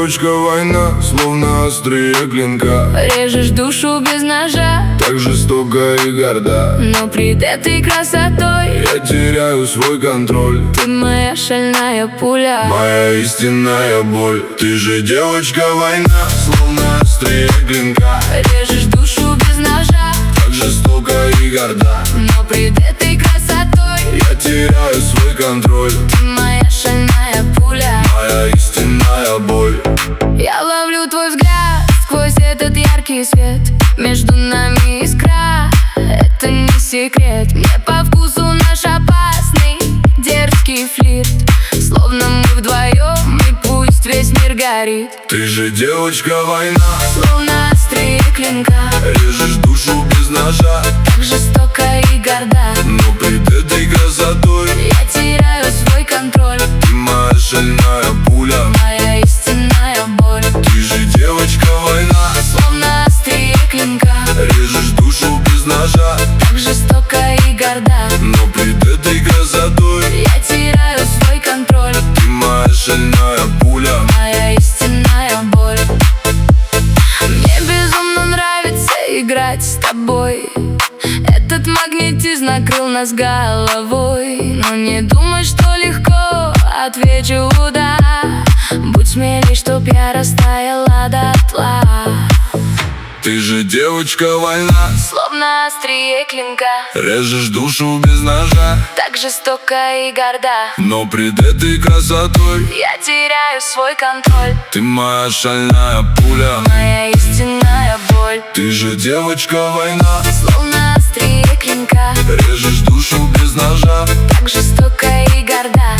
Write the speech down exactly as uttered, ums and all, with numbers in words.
девочка, война, словно острые клинка. Режешь душу без ножа, так жестоко и горда, но пред этой красотой я теряю свой контроль. Ты моя шальная пуля, моя истинная боль. Ты же девочка, война, словно острые клинка. Режешь душу без ножа, так жестоко и горда, но пред этой красотой я теряю свой контроль. Ты моя шальная пуля, моя истинная боль. Я ловлю твой взгляд сквозь этот яркий свет. Между нами искра, это не секрет. Мне по вкусу наш опасный, дерзкий флирт. Словно мы вдвоем, и пусть весь мир горит. Ты же девочка, война, словно острые клинка. Режешь душу без ножа, так жестоко и горда, но пред этой красотой я теряю свой контроль. Ты моя шальная пуля, моя истинная боль. Ты же девочка, война, словно острие клинка. Режешь душу без ножа, так жестоко и горда, но пред этой красотой я теряю свой контроль. Ты моя шальная пуля, моя истинная боль. Мне безумно нравится играть с тобой. Этот магнетизм накрыл нас головой. Но не думай, что легко, отвечу да. Будь смелей, чтоб я растаяла дотла. Ты же девочка, война, словно острие клинка. Режешь душу без ножа, так жестоко и горда, но пред этой красотой я теряю свой контроль. Ты моя шальная пуля, моя истинная боль. Ты же девочка, война, словно острие клинка. Режешь душу без ножа, так жестоко и горда,